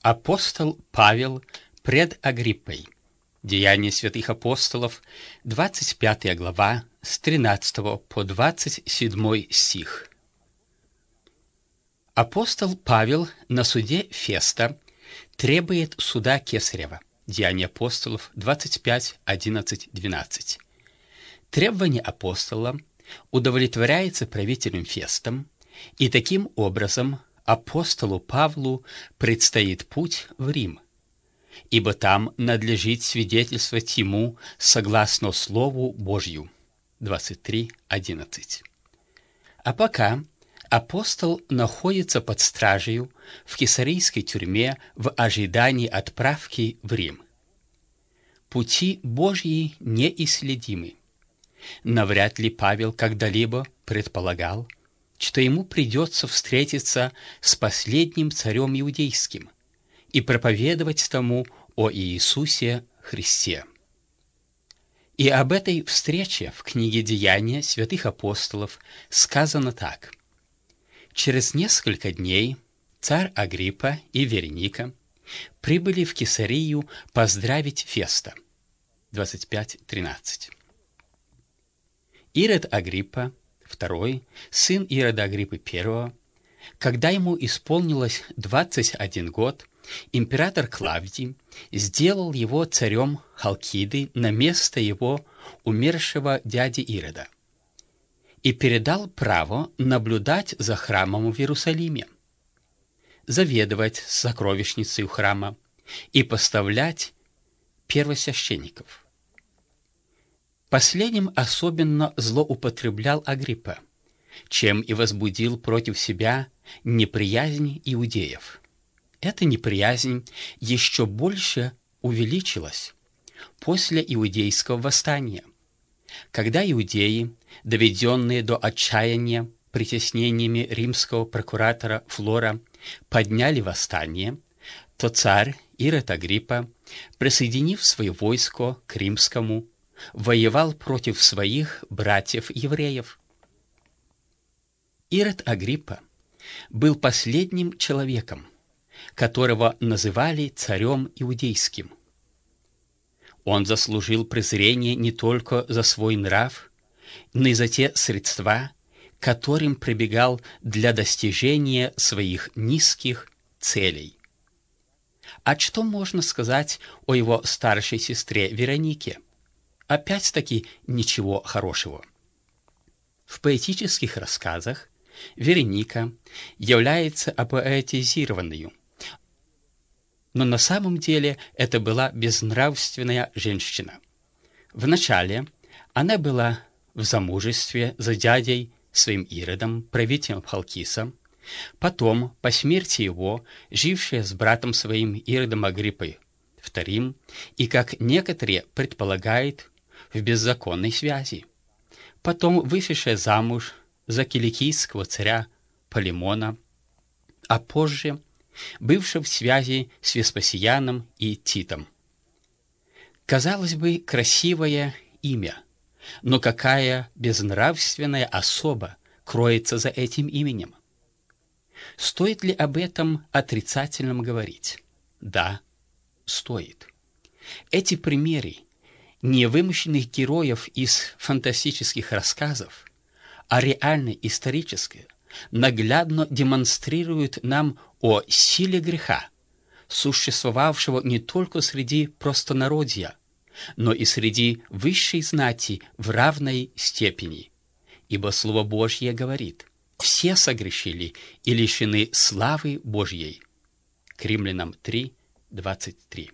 Апостол Павел пред Агриппой. Деяния святых апостолов, 25 глава, с 13 по 27 стих. Апостол Павел на суде Феста требует суда Кесарева. Деяния апостолов, 25, 11, 12. Требование апостола удовлетворяется правителем Фестом, и таким образом апостолу Павлу предстоит путь в Рим, ибо там надлежит свидетельствовать ему согласно Слову Божью. 23:11. А пока апостол находится под стражей в кесарийской тюрьме в ожидании отправки в Рим. Пути Божьи неисследимы. Навряд ли Павел когда-либо предполагал, что ему придется встретиться с последним царем иудейским и проповедовать тому о Иисусе Христе. И об этой встрече в книге «Деяния святых апостолов» сказано так. Через несколько дней царь Агриппа и Вереника прибыли в Кесарию поздравить Феста. 25:13. Ирод Агриппа II, сын Ирода Агриппы I, когда ему исполнилось 21 год, император Клавдий сделал его царем Халкиды на место его умершего дяди Ирода и передал право наблюдать за храмом в Иерусалиме, заведовать сокровищницей храма и поставлять первосвященников. Последним особенно злоупотреблял Агриппа, чем и возбудил против себя неприязнь иудеев. Эта неприязнь еще больше увеличилась после иудейского восстания, когда иудеи, доведенные до отчаяния притеснениями римского прокуратора Флора, подняли восстание, то царь Ирод Агриппа, присоединив свое войско к римскому, воевал против своих братьев-евреев. Ирод Агриппа был последним человеком, которого называли царем иудейским. Он заслужил презрение не только за свой нрав, но и за те средства, к которым прибегал для достижения своих низких целей. А что можно сказать о его старшей сестре Веронике? Опять-таки ничего хорошего. В поэтических рассказах Вероника является апоэтизированной, но на самом деле это была безнравственная женщина. Вначале она была в замужестве за дядей своим Иродом, правителем Халкиса, потом, по смерти его, жившая с братом своим Иродом Агриппой II, и, как некоторые предполагают, в беззаконной связи, потом вышедшая замуж за киликийского царя Полимона, а позже бывшая в связи с Веспасианом и Титом. Казалось бы, красивое имя, но какая безнравственная особа кроется за этим именем? Стоит ли об этом отрицательно говорить? Да, стоит. Эти примеры не вымышленных героев из фантастических рассказов, а реально исторические, наглядно демонстрируют нам о силе греха, существовавшего не только среди простонародья, но и среди высшей знати в равной степени. Ибо Слово Божье говорит: «Все согрешили и лишены славы Божьей». К Римлянам 3:23.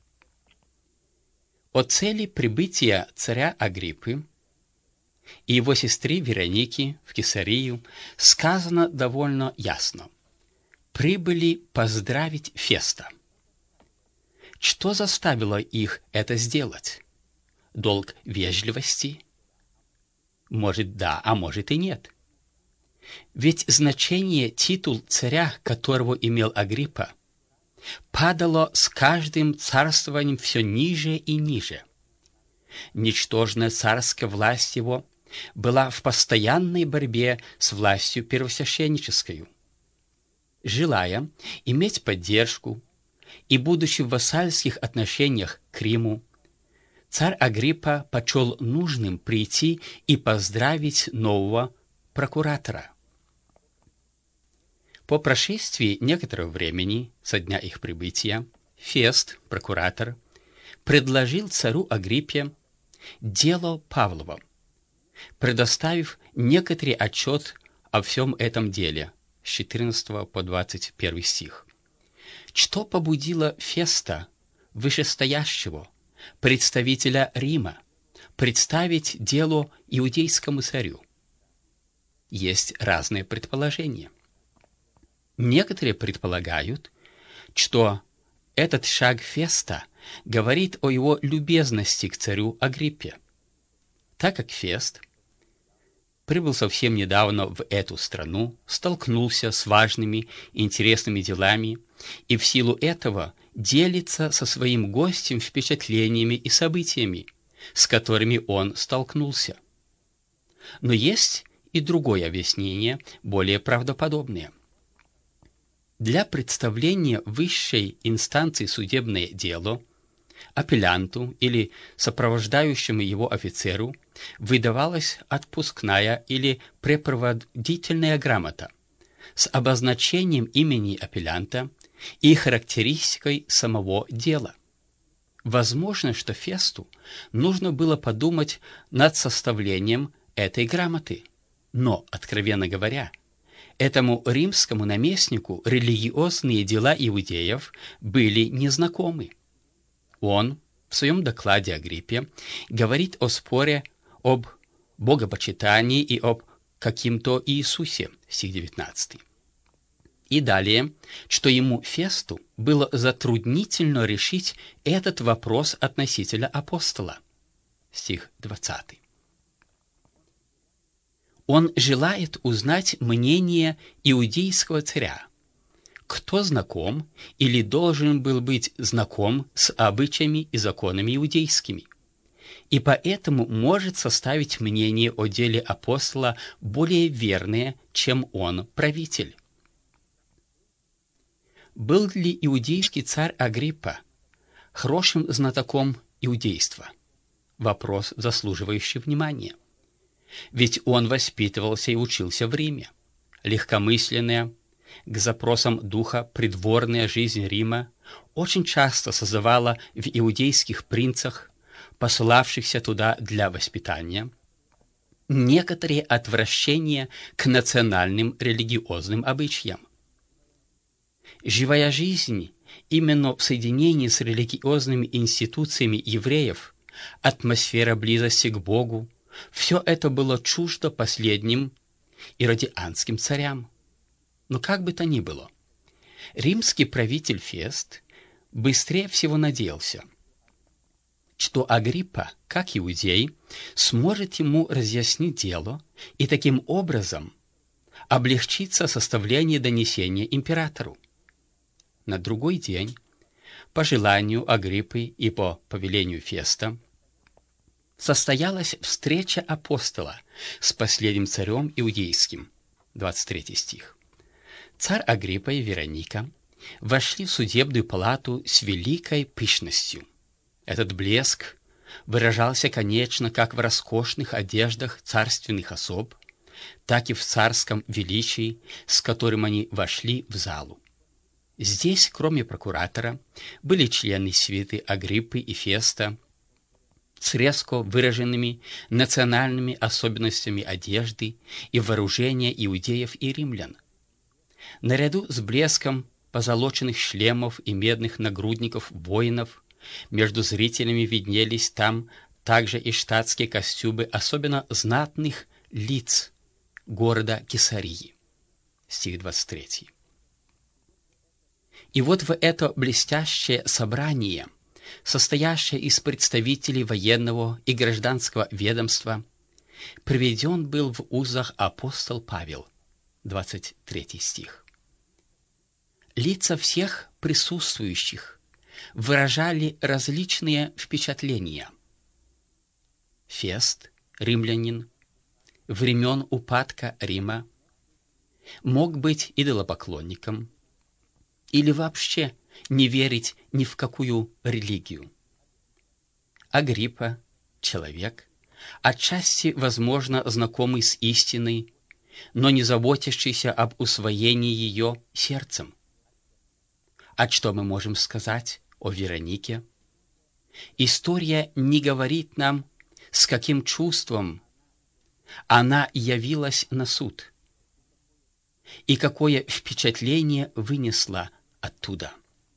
О цели прибытия царя Агриппы и его сестры Вероники в Кесарию сказано довольно ясно. Прибыли поздравить Феста. Что заставило их это сделать? Долг вежливости? Может, да, а может и нет. Ведь значение титул царя, которого имел Агриппа, падало с каждым царствованием все ниже и ниже. Ничтожная царская власть его была в постоянной борьбе с властью первосвященнической. Желая иметь поддержку и будучи в вассальских отношениях к Риму, царь Агриппа почел нужным прийти и поздравить нового прокуратора. По прошествии некоторого времени со дня их прибытия Фест, прокуратор, предложил царю Агриппе дело Павлово, предоставив некоторый отчет о всем этом деле с 14 по 21 стих. Что побудило Феста, вышестоящего, представителя Рима, представить дело иудейскому царю? Есть разные предположения. Некоторые предполагают, что этот шаг Феста говорит о его любезности к царю Агриппе, так как Фест прибыл совсем недавно в эту страну, столкнулся с важными и интересными делами и в силу этого делится со своим гостем впечатлениями и событиями, с которыми он столкнулся. Но есть и другое объяснение, более правдоподобное. Для представления высшей инстанции судебное дело апеллянту или сопровождающему его офицеру выдавалась отпускная или препроводительная грамота с обозначением имени апеллянта и характеристикой самого дела. Возможно, что Фесту нужно было подумать над составлением этой грамоты, но, откровенно говоря, этому римскому наместнику религиозные дела иудеев были незнакомы. Он в своем докладе Агриппе говорит о споре об богопочитании и об каким-то Иисусе, стих 19. И далее, что ему, Фесту, было затруднительно решить этот вопрос относительно апостола, стих 20. Он желает узнать мнение иудейского царя, кто знаком или должен был быть знаком с обычаями и законами иудейскими, и поэтому может составить мнение о деле апостола более верное, чем он, правитель. Был ли иудейский царь Агриппа хорошим знатоком иудейства? Вопрос, заслуживающий внимания. Ведь он воспитывался и учился в Риме. Легкомысленная, к запросам духа придворная жизнь Рима очень часто созывала в иудейских принцах, посылавшихся туда для воспитания, некоторые отвращения к национальным религиозным обычаям. Живая жизнь именно в соединении с религиозными институциями евреев, атмосфера близости к Богу, все это было чуждо последним иродианским царям. Но как бы то ни было, римский правитель Фест быстрее всего надеялся, что Агриппа, как иудей, сможет ему разъяснить дело и таким образом облегчиться составление донесения императору. На другой день, по желанию Агриппы и по повелению Феста, состоялась встреча апостола с последним царем иудейским, 23 стих. Царь Агриппа и Вероника вошли в судебную палату с великой пышностью. Этот блеск выражался, конечно, как в роскошных одеждах царственных особ, так и в царском величии, с которым они вошли в залу. Здесь, кроме прокуратора, были члены свиты Агриппы и Феста с резко выраженными национальными особенностями одежды и вооружения иудеев и римлян. Наряду с блеском позолоченных шлемов и медных нагрудников воинов между зрителями виднелись там также и штатские костюмы особенно знатных лиц города Кесарии. Стих 23. И вот в это блестящее собрание, состоящее из представителей военного и гражданского ведомства, приведен был в узах апостол Павел, 23 стих. Лица всех присутствующих выражали различные впечатления. Фест, римлянин, времен упадка Рима, мог быть идолопоклонником или вообще не верить ни в какую религию. Агриппа — человек, отчасти, возможно, знакомый с истиной, но не заботящийся об усвоении ее сердцем. А что мы можем сказать о Веронике? История не говорит нам, с каким чувством она явилась на суд и какое впечатление вынесла оттуда.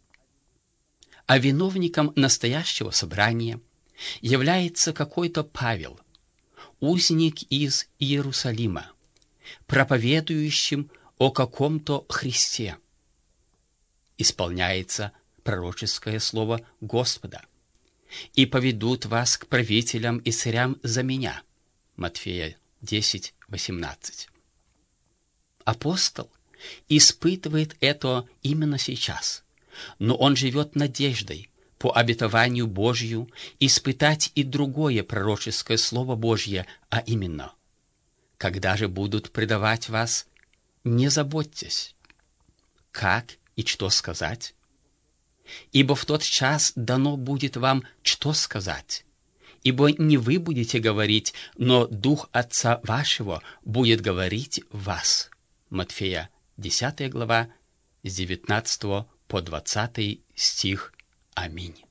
А виновником настоящего собрания является какой-то Павел, узник из Иерусалима, проповедующим о каком-то Христе. Исполняется пророческое слово Господа: «И поведут вас к правителям и царям за меня». Матфея 10:18. Апостол испытывает это именно сейчас, но он живет надеждой по обетованию Божью испытать и другое пророческое слово Божье, а именно: «Когда же будут предавать вас, не заботьтесь, как и что сказать, ибо в тот час дано будет вам, что сказать, ибо не вы будете говорить, но Дух Отца вашего будет говорить в вас». Матфея 10 глава, с 19 по 20 стих. Аминь.